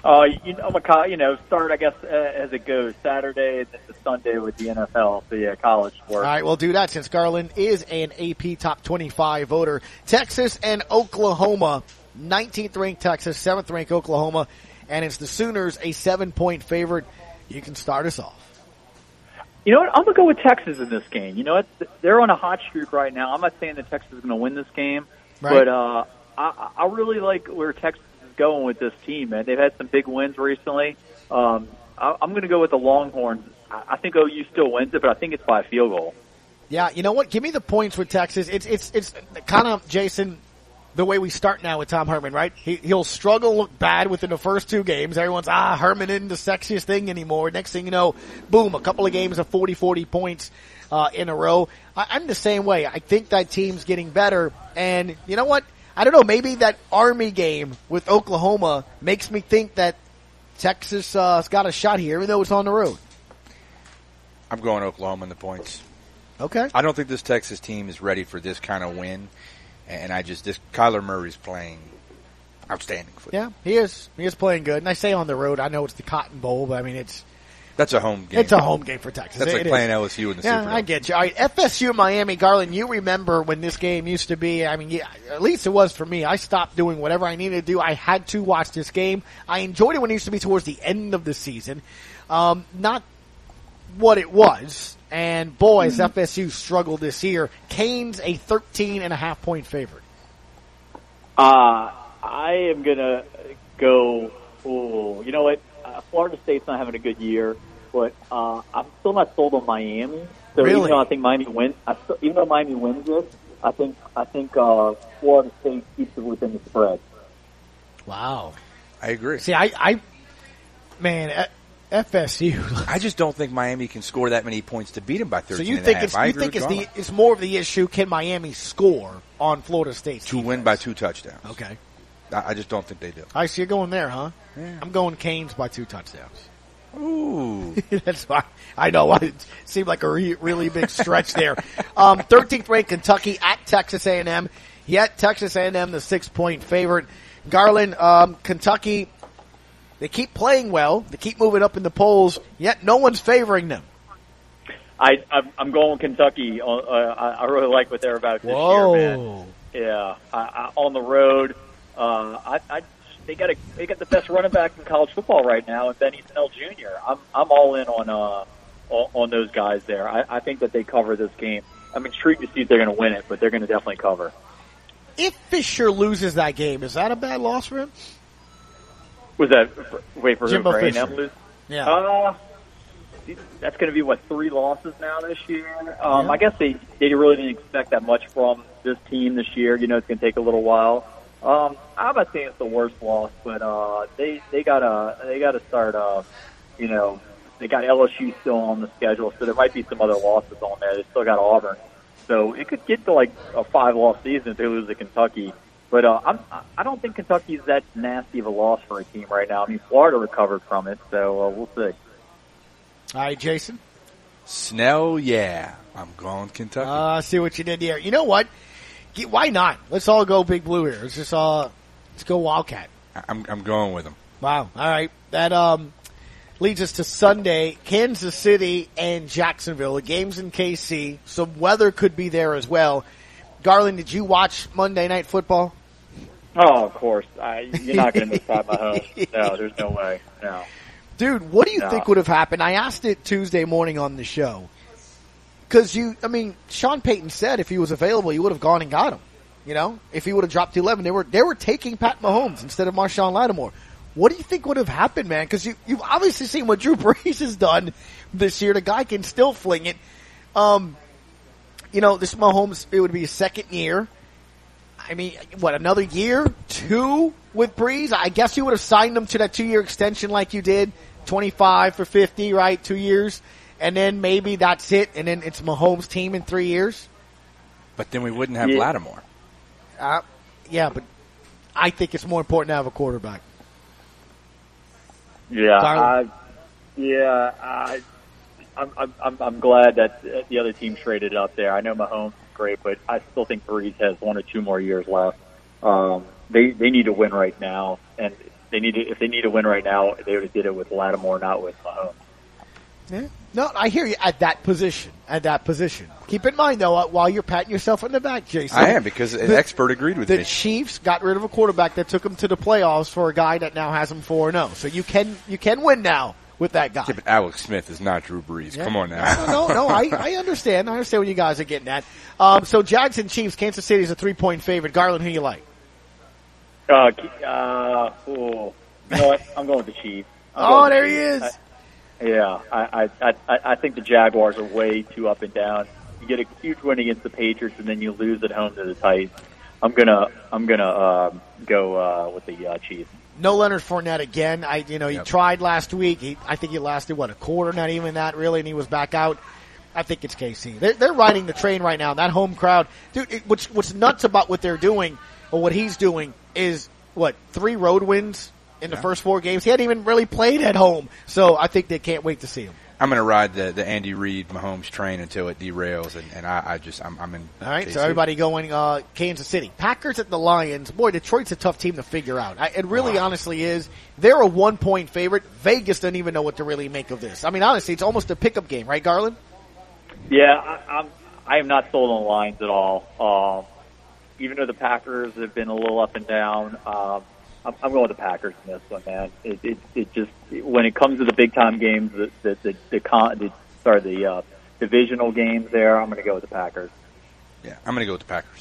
Start, I guess, as it goes, Saturday and then to Sunday with the NFL, the college sport. All right, we'll do that since Garland is an AP Top 25 voter. Texas and Oklahoma, 19th ranked Texas, 7th ranked Oklahoma, and it's the Sooners, a 7-point favorite. You can start us off. You know what? I'm going to go with Texas in this game. You know what? They're on a hot streak right now. I'm not saying that Texas is going to win this game, right. but I really like where Texas is going with this team, man. They've had some big wins recently. I'm going to go with the Longhorns. I think OU still wins it, but I think it's by a field goal. Yeah, you know what? Give me the points with Texas. It's kind of, Jason, the way we start now with Tom Herman, right? He'll struggle, look bad within the first 2 games. Everyone's, Herman isn't the sexiest thing anymore. Next thing you know, boom, a couple of games of 40 points in a row. I'm the same way. I think that team's getting better. And you know what? I don't know, maybe that Army game with Oklahoma makes me think that Texas has got a shot here, even though it's on the road. I'm going Oklahoma in the points. Okay. I don't think this Texas team is ready for this kind of win. And Kyler Murray's playing outstanding football. Yeah, he is. He is playing good. And I say on the road, I know it's the Cotton Bowl, but I mean, that's a home game. It's a home game for Texas. That's like playing LSU in the Super Bowl. Yeah, I get you. All right, FSU Miami, Garland, you remember when this game used to be, I mean, at least it was for me. I stopped doing whatever I needed to do. I had to watch this game. I enjoyed it when it used to be towards the end of the season. Not what it was. And boys, FSU struggled this year. Canes, a 13.5-point favorite. I am going to go, you know what? Florida State's not having a good year, but I'm still not sold on Miami. So really? Even though I think Miami wins, even though Miami wins this, I think Florida State keeps it within the spread. Wow. I agree. See, FSU. I just don't think Miami can score that many points to beat them by 13. So you think it's more of the issue? Can Miami score on Florida State's to win by 2 touchdowns? Okay. I just don't think they do. I see you're going there, huh? Yeah. I'm going Canes by 2 touchdowns. Ooh, that's fine. I know it seemed like a really big stretch there. 13th ranked Kentucky at Texas A&M. Yet Texas A&M the 6-point favorite. Garland, Kentucky. They keep playing well. They keep moving up in the polls, yet no one's favoring them. I'm going Kentucky. I really like what they're about this year, man. Yeah, on the road. They got the best running back in college football right now, and Benny Snell Jr. I'm all in on those guys there. I think that they cover this game. I'm intrigued to see if they're going to win it, but they're going to definitely cover. If Fisher loses that game, is that a bad loss for him? Was that wait for Jimbo who? For Fisher. lose? Yeah. That's going to be 3 losses now this year. I guess they really didn't expect that much from this team this year. You know, it's going to take a little while. I'm not saying it's the worst loss, but they gotta start. They got LSU still on the schedule, so there might be some other losses on there. They still got Auburn, so it could get to like a 5-loss season if they lose to Kentucky. But I don't think Kentucky's that nasty of a loss for a team right now. I mean, Florida recovered from it, so we'll see. All right, Jason. Snell, yeah, I'm going Kentucky. I see what you did there. You know what? Why not? Let's all go Big Blue here. Let's go Wildcat. I'm going with them. Wow. All right. That leads us to Sunday, Kansas City and Jacksonville. The game's in KC. Some weather could be there as well. Garland, did you watch Monday Night Football? Oh, of course. You're not going to miss Pat Mahomes. No, there's no way. No. Dude, what do you think would have happened? I asked it Tuesday morning on the show. Because Sean Payton said if he was available, he would have gone and got him. You know, if he would have dropped to 11, they were taking Pat Mahomes instead of Marshawn Lattimore. What do you think would have happened, man? Because you've obviously seen what Drew Brees has done this year. The guy can still fling it. This Mahomes, it would be his second year. I mean, another year? 2 with Brees? I guess you would have signed him to that 2-year extension like you did. 25 for 50, right? 2 years. And then maybe that's it, and then it's Mahomes' team in 3 years. But then we wouldn't have Lattimore. Yeah, but I think it's more important to have a quarterback. Yeah, I'm glad that the other team traded up there. I know Mahomes is great, but I still think Brees has 1 or 2 more years left. They need to win right now, and if they need a win right now, they would have did it with Lattimore, not with Mahomes. Yeah. No, I hear you at that position. Keep in mind, though, while you're patting yourself on the back, Jason. I am, because an expert agreed with me. The Chiefs got rid of a quarterback that took them to the playoffs for a guy that now has them 4-0. So you can win now with that guy. Yeah, but Alex Smith is not Drew Brees. Yeah. Come on now. No, I understand. I understand what you guys are getting at. So Jags and Chiefs, Kansas City is a 3-point favorite. Garland, who you like? You know what? I'm going with the Chiefs. There he is. I think the Jaguars are way too up and down. You get a huge win against the Patriots, and then you lose at home to the Titans. I'm gonna go with the Chiefs. No Leonard Fournette again. He tried last week. I think he lasted a quarter, not even that really, and he was back out. I think it's KC. They're riding the train right now. That home crowd, dude. What's nuts about what they're doing or what he's doing is 3 road wins in the first 4 games. He hadn't even really played at home, so I think they can't wait to see him. I'm going to ride the Andy Reid Mahomes train until it derails, and I'm in. All right, KC. so everybody going Kansas City. Packers at the Lions. Boy, Detroit's a tough team to figure out. It really honestly is. They're a 1-point favorite. Vegas doesn't even know what to really make of this. I mean, honestly, it's almost a pickup game, right, Garland? Yeah, I am not sold on the Lions at all. Even though the Packers have been a little up and down, I'm going with the Packers in this one, man. It just when it comes to the big time games, the divisional games there, I'm going to go with the Packers. Yeah, I'm going to go with the Packers.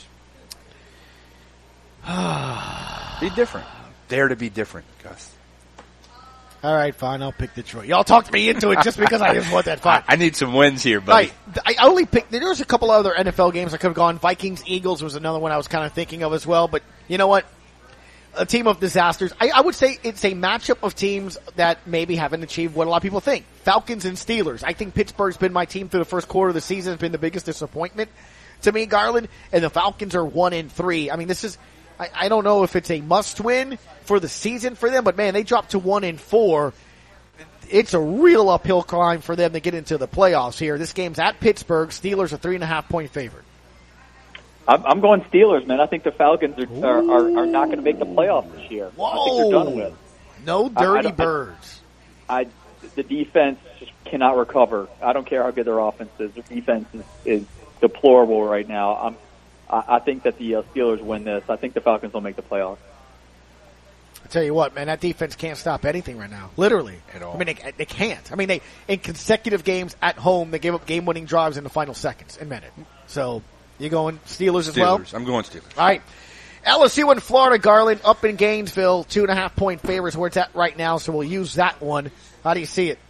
Be different. Dare to be different, Gus. All right, fine. I'll pick Detroit. Y'all talked me into it just because I didn't want that fight. I need some wins here, buddy. Right. I only picked. There was a couple other NFL games I could have gone. Vikings, Eagles was another one I was kind of thinking of as well. But you know what? A team of disasters. I would say it's a matchup of teams that maybe haven't achieved what a lot of people think. Falcons and Steelers. I think Pittsburgh's been my team through the first quarter of the season. Has been the biggest disappointment to me, Garland. And the Falcons are 1-3. I mean, this is. I don't know if it's a must-win for the season for them, but man, they dropped to 1-4. It's a real uphill climb for them to get into the playoffs here. This game's at Pittsburgh. Steelers are 3.5-point favorite. I'm going Steelers, man. I think the Falcons are not going to make the playoffs this year. Whoa. I think they're done with. No dirty birds. The defense just cannot recover. I don't care how good their offense is. Their defense is deplorable right now. I think that the Steelers win this. I think the Falcons will make the playoffs. I tell you what, man, that defense can't stop anything right now. Literally. At all. I mean, they can't. I mean, in consecutive games at home, they gave up game-winning drives in the final seconds and minute. So, you going Steelers as well? I'm going Steelers. All right. LSU and Florida, Garland, up in Gainesville, 2.5-point favorites where it's at right now, so we'll use that one. How do you see it?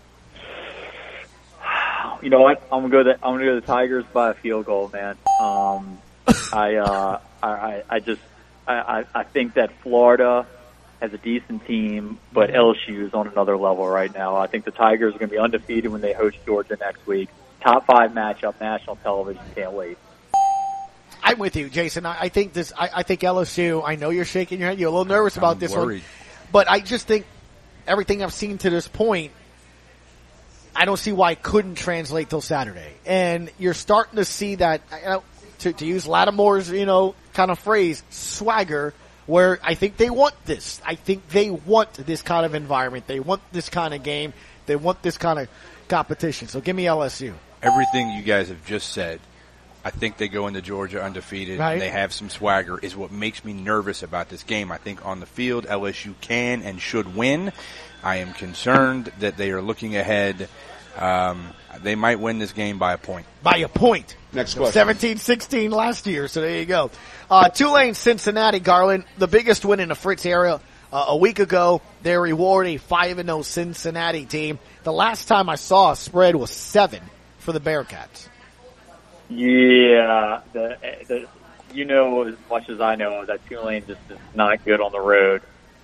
You know what? I'm gonna go the Tigers by a field goal, man. I think that Florida has a decent team, but LSU is on another level right now. I think the Tigers are going to be undefeated when they host Georgia next week. Top 5 matchup, national television. Can't wait. I'm with you, Jason. I think LSU. I know you're shaking your head. You're a little nervous about this one, but I just think everything I've seen to this point, I don't see why it couldn't translate till Saturday. And you're starting to see that, to use Lattimore's, kind of phrase, swagger, where I think they want this. I think they want this kind of environment. They want this kind of game. They want this kind of competition. So give me LSU. Everything you guys have just said, I think they go into Georgia undefeated. Right. And they have some swagger is what makes me nervous about this game. I think on the field, LSU can and should win. I am concerned that they are looking ahead. They might win this game by a point. By a point. Next question. 17-16 last year, so there you go. Tulane, Cincinnati, Garland, the biggest win in the Fritz era. A week ago, they rewarded a 5-0 Cincinnati team. The last time I saw a spread was 7 for the Bearcats. Yeah, you know as much as I know that Tulane just is not good on the road.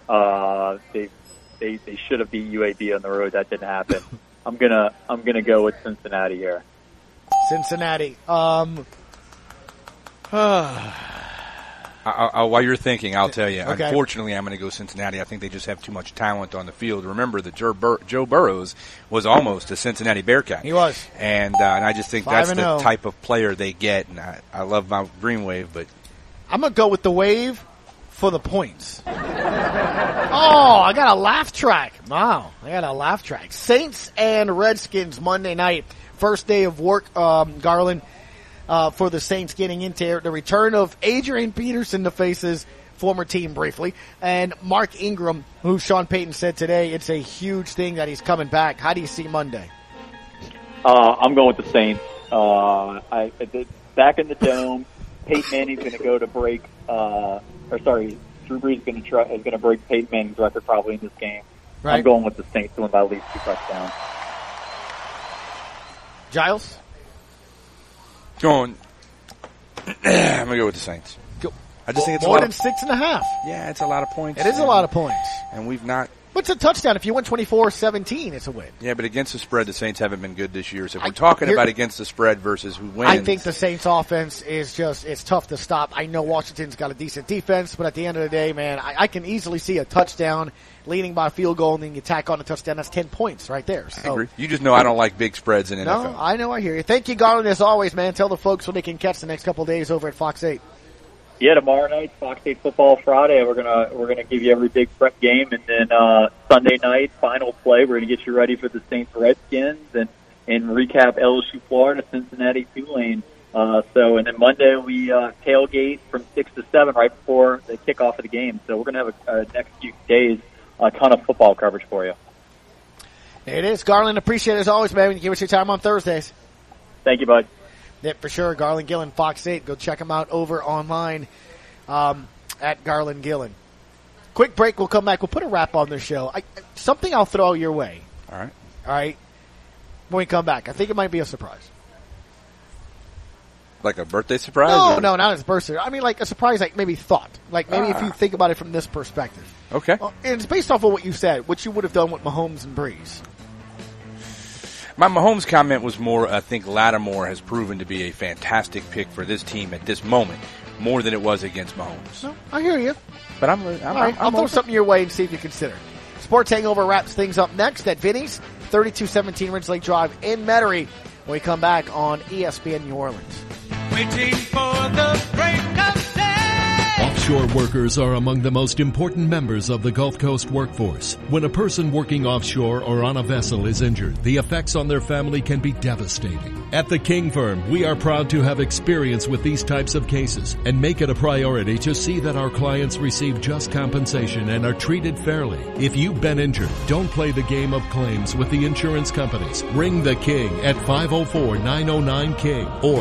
They should have beat UAB on the road. That didn't happen. I'm gonna go with Cincinnati here. Cincinnati. While you're thinking, I'll tell you. Okay. Unfortunately, I'm going to go Cincinnati. I think they just have too much talent on the field. Remember that Joe Burrows was almost a Cincinnati Bearcat. He was. And I just think that's 5-0. the type of player they get. And I love my Green Wave, but I'm going to go with the Wave for the points. Oh, I got a laugh track. Wow, I got a laugh track. Saints and Redskins Monday night. First day of work, Garland, for the Saints getting into the return of Adrian Peterson to face his former team briefly, and Mark Ingram, who Sean Payton said today it's a huge thing that he's coming back. How do you see Monday? I'm going with the Saints. Back in the Dome, Peyton Manning's going to go to break, Drew Brees is going to break Peyton Manning's record probably in this game. Right. I'm going with the Saints to win by at least 2 touchdowns. Giles? I'm going to go with the Saints. I just think it's more than 6.5. Yeah, it's a lot of points. It is a lot of points. And we've not. What's a touchdown? If you win 24-17, it's a win. Yeah, but against the spread, the Saints haven't been good this year. So if we're talking about against the spread versus who wins. I think the Saints offense is it's tough to stop. I know Washington's got a decent defense, but at the end of the day, man, I can easily see a touchdown leading by a field goal, and then you tack on a touchdown. That's 10 points right there. So, I agree. You just know I don't like big spreads in NFL. No, I know, I hear you. Thank you, Garland, as always, man. Tell the folks so they can catch the next couple of days over at Fox 8. Yeah, tomorrow night, Fox 8 Football Friday. We're gonna give you every big prep game, and then Sunday night, final play. We're gonna get you ready for the Saints Redskins and recap LSU Florida, Cincinnati Tulane. And then Monday we tailgate from 6 to 7 right before the kickoff of the game. So we're gonna have a next few days a ton of football coverage for you. It is, Garland. Appreciate it as always, man. You give us your time on Thursdays. Thank you, bud. Yeah, for sure. Garland Gillen, Fox 8. Go check him out over online at Garland Gillen. Quick break. We'll come back. We'll put a wrap on this show. Something I'll throw your way. All right. When we come back. I think it might be a surprise. Like a birthday surprise? No, not as a birthday. I mean, like a surprise, like maybe thought. Like maybe if you think about it from this perspective. Okay. And it's based off of what you said, what you would have done with Mahomes and Breeze. My Mahomes comment was more, I think Lattimore has proven to be a fantastic pick for this team at this moment, more than it was against Mahomes. No, I hear you. But I'll throw something your way and see if you consider it. Sports Hangover wraps things up next at Vinny's, 3217 Ridge Lake Drive in Metairie, when we come back on ESPN New Orleans. Waiting for the break of day. Offshore workers are among the most important members of the Gulf Coast workforce. When a person working offshore or on a vessel is injured, the effects on their family can be devastating. At the King Firm, we are proud to have experience with these types of cases and make it a priority to see that our clients receive just compensation and are treated fairly. If you've been injured, don't play the game of claims with the insurance companies. Ring the King at 504-909-KING or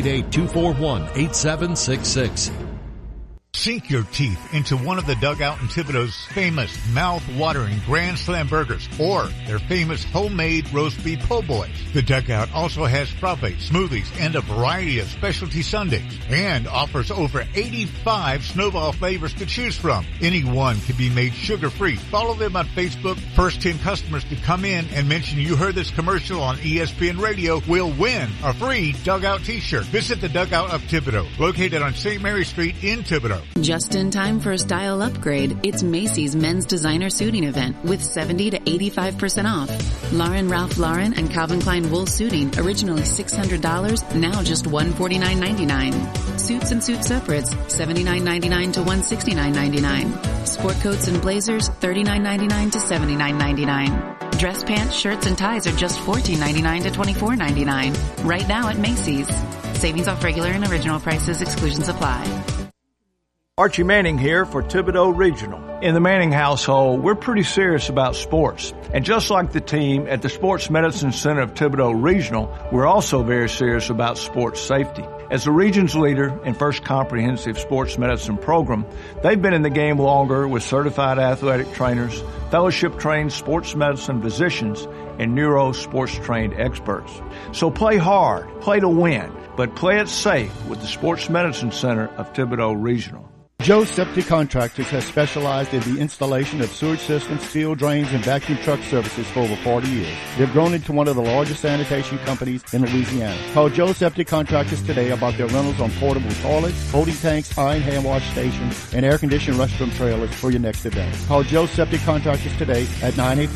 888-241-8766. Sink your teeth into one of the Dugout and Thibodeau's famous mouth-watering Grand Slam burgers or their famous homemade roast beef po' boys. The Dugout also has frappe, smoothies, and a variety of specialty sundaes and offers over 85 snowball flavors to choose from. Any one can be made sugar-free. Follow them on Facebook. First 10 customers to come in and mention you heard this commercial on ESPN Radio will win a free Dugout t-shirt. Visit the Dugout of Thibodaux, located on St. Mary Street in Thibodaux. Just in time for a style upgrade, it's Macy's men's designer suiting event with 70 to 85% off. Lauren Ralph Lauren and Calvin Klein wool suiting, originally $600, now just $149.99. Suits and suit separates, $79.99 to $169.99. Sport coats and blazers, $39.99 to $79.99. Dress pants, shirts, and ties are just $14.99 to $24.99. Right now at Macy's. Savings off regular and original prices. Exclusions apply. Archie Manning here for Thibodaux Regional. In the Manning household, we're pretty serious about sports. And just like the team at the Sports Medicine Center of Thibodaux Regional, we're also very serious about sports safety. As the region's leader in First Comprehensive Sports Medicine Program, they've been in the game longer with certified athletic trainers, fellowship-trained sports medicine physicians, and neuro-sports trained experts. So play hard, play to win, but play it safe with the Sports Medicine Center of Thibodaux Regional. Joe Septic Contractors has specialized in the installation of sewage systems, field drains, and vacuum truck services for over 40 years. They've grown into one of the largest sanitation companies in Louisiana. Call Joe Septic Contractors today about their rentals on portable toilets, holding tanks, eye and hand wash stations, and air-conditioned restroom trailers for your next event. Call Joe Septic Contractors today at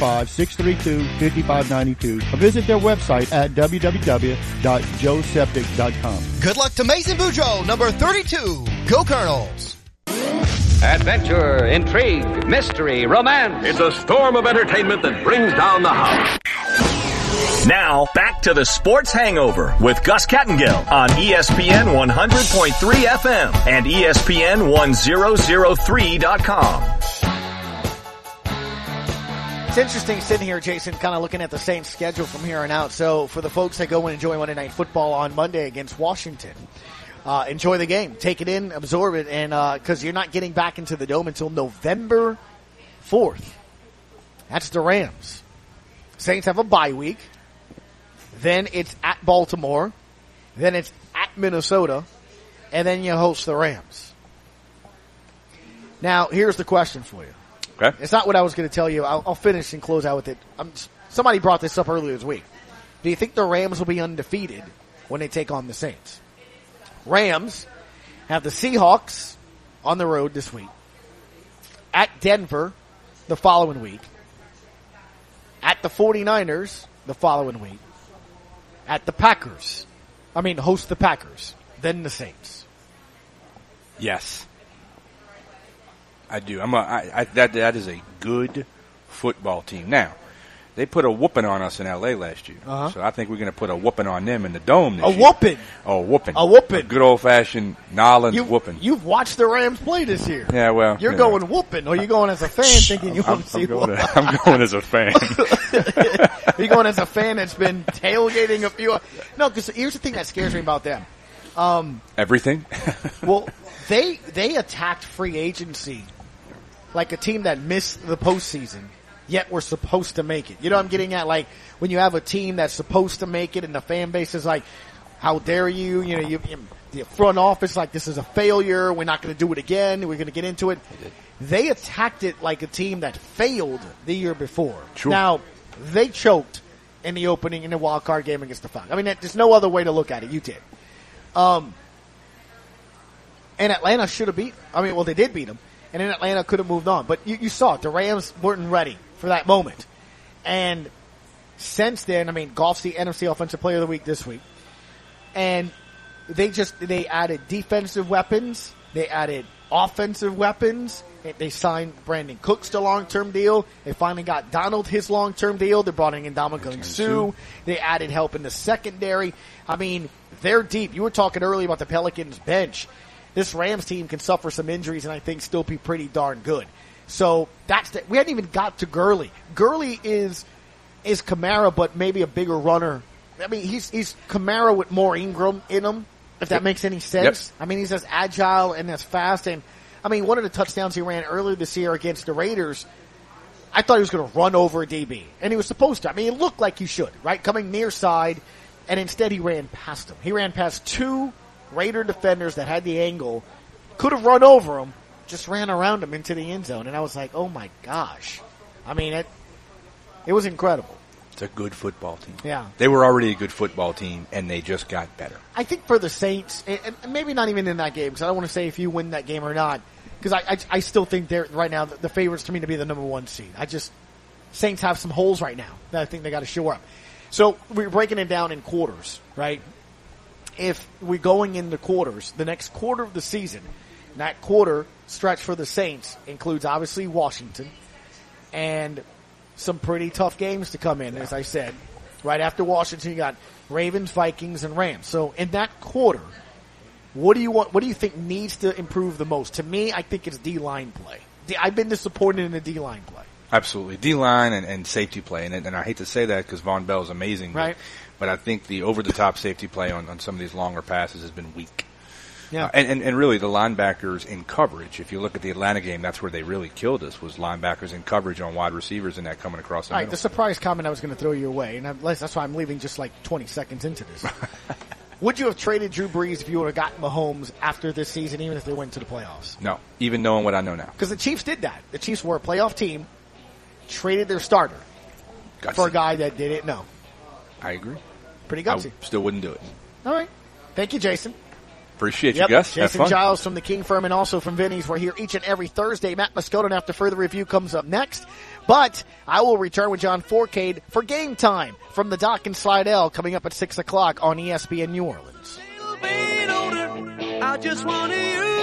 985-632-5592 or visit their website at www.joeseptic.com. Good luck to Mason Boudreaux, number 32. Go Colonels! Adventure, intrigue, mystery, romance. It's a storm of entertainment that brings down the house. Now, back to the Sports Hangover with Gus Kattengill on ESPN 100.3 FM and ESPN 1003.com. It's interesting sitting here, Jason, kind of looking at the Saints' schedule from here on out. So for the folks that go and enjoy Monday Night Football on Monday against Washington, enjoy the game. Take it in, absorb it, and because you're not getting back into the Dome until November 4th. That's the Rams. Saints have a bye week. Then it's at Baltimore. Then it's at Minnesota. And then you host the Rams. Now, here's the question for you. Okay. It's not what I was going to tell you. I'll finish and close out with it. Somebody brought this up earlier this week. Do you think the Rams will be undefeated when they take on the Saints? Rams have the Seahawks on the road this week. At Denver the following week. At the 49ers the following week. At the Packers. Host the Packers. Then the Saints. Yes. I do. That is a good football team. Now, they put a whooping on us in L.A. last year. So I think we're going to put a whooping on them in the Dome this year. Whooping? Oh, whooping. A whooping. A good old-fashioned Nolans whooping. You've watched the Rams play this year. Yeah, well. You're going whooping, or you're going as a fan thinking you want to see whooping? I'm going as a fan. You're going as a fan that's been tailgating a few. No, because here's the thing that scares me about them. Everything? Well, they attacked free agency like a team that missed the postseason, yet we're supposed to make it. You know what I'm getting at? Like, when you have a team that's supposed to make it and the fan base is like, how dare you? You know, the front office like, this is a failure. We're not going to do it again. We're going to get into it. They attacked it like a team that failed the year before. True. Now, they choked in the opening in the wild card game against the Falcons. There's no other way to look at it. You did. And Atlanta should have beat. They did beat them. And then Atlanta could have moved on. But you saw it. The Rams weren't ready for that moment. And since then, Goff's the NFC Offensive Player of the Week this week. And they added defensive weapons. They added offensive weapons. They signed Brandon Cooks to a long-term deal. They finally got Donald his long-term deal. They brought in Ndamukong Suh. They added help in the secondary. They're deep. You were talking earlier about the Pelicans bench. This Rams team can suffer some injuries and I think still be pretty darn good. So we hadn't even got to Gurley. Gurley is Kamara, but maybe a bigger runner. He's Kamara with more Ingram in him, if that makes any sense. Yep. He's as agile and as fast. And one of the touchdowns he ran earlier this year against the Raiders, I thought he was going to run over a DB, and he was supposed to. It looked like he should, right? Coming near side, and instead he ran past him. He ran past two Raider defenders that had the angle, could have run over him, just ran around him into the end zone. And I was like, oh my gosh. It was incredible. It's a good football team. Yeah. They were already a good football team, and they just got better. I think for the Saints, and maybe not even in that game, because I don't want to say if you win that game or not, because I still think they're right now the favorites to me to be the number one seed. Saints have some holes right now that I think they got to shore up. So we're breaking it down in quarters, right? If we're going into quarters, the next quarter of the season, that quarter stretch for the Saints includes obviously Washington and some pretty tough games to come in, as I said. Right after Washington, you got Ravens, Vikings, and Rams. So in that quarter, what do you think needs to improve the most? To me, I think it's D-line play. I've been disappointed in the D-line play. Absolutely. D-line and safety play. And I hate to say that because Von Bell is amazing. Right. But I think the over-the-top safety play on some of these longer passes has been weak. Yeah. And really the linebackers in coverage. If you look at the Atlanta game, that's where they really killed us, was linebackers in coverage on wide receivers and that coming across the middle. The surprise comment I was going to throw your way, and that's why I'm leaving just like 20 seconds into this. Would you have traded Drew Brees if you would have gotten Mahomes after this season, even if they went to the playoffs? No, even knowing what I know now. Because the Chiefs did that. The Chiefs were a playoff team, traded their starter for a guy that they didn't know. I agree. Pretty gutsy. I still wouldn't do it. All right. Thank you, Jason. Appreciate you, Gus. Jason Giles from the King Firm and also from Vinny's. We're here each and every Thursday. Matt Moscoto after further review comes up next. But I will return with John Forcade for Game Time from the Dock and Slidell coming up at 6 o'clock on ESPN New Orleans. I just want to use